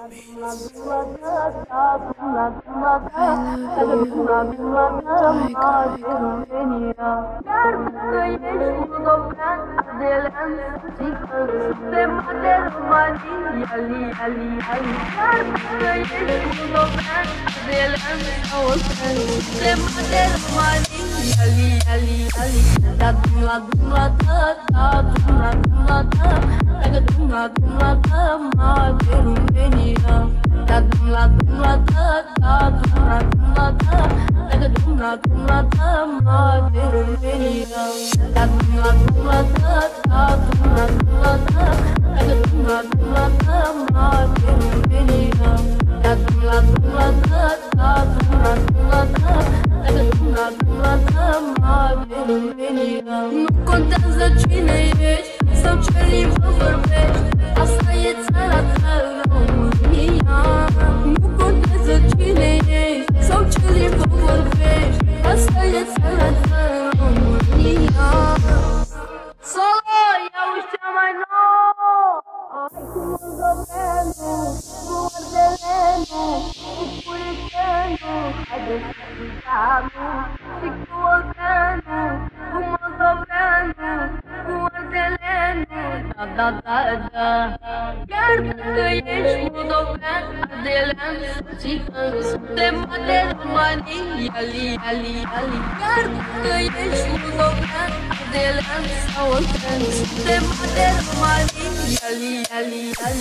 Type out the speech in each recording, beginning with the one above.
Nu contează cine ești sau ce limbă vorbești, asta e țara ta, România. Nu contează cine ești sau ce limbă vorbești, asta e țara ta, România. Solo, iau-și cea mai nouă. Hai cu moldoveanu, cu ardelenu, cu puritanu, haideți să cântăm. Și cu olteanu, cu moldoveanu, cu ardelenu, da. Chiar dacă ești moldovean, ardelean, țigan, suntem de România, ali. Chiar dacă ești moldovean, ardelean sau oltean, suntem de România, ali.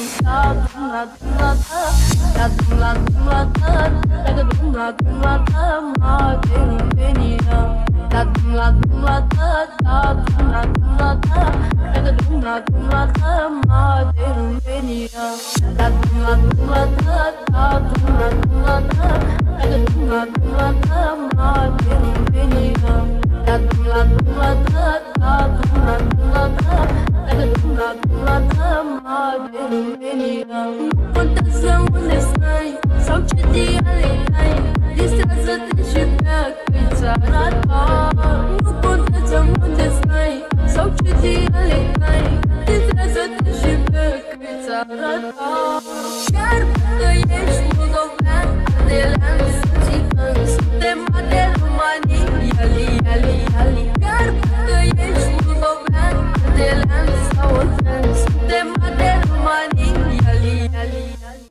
Nu contează unde stai sau ce dialect ai, distrează-te și pleacă-i țara ta. Nu contează unde stai sau ce dialect ai, distrează-te și pleacă-i țara ta. Chiar dacă ești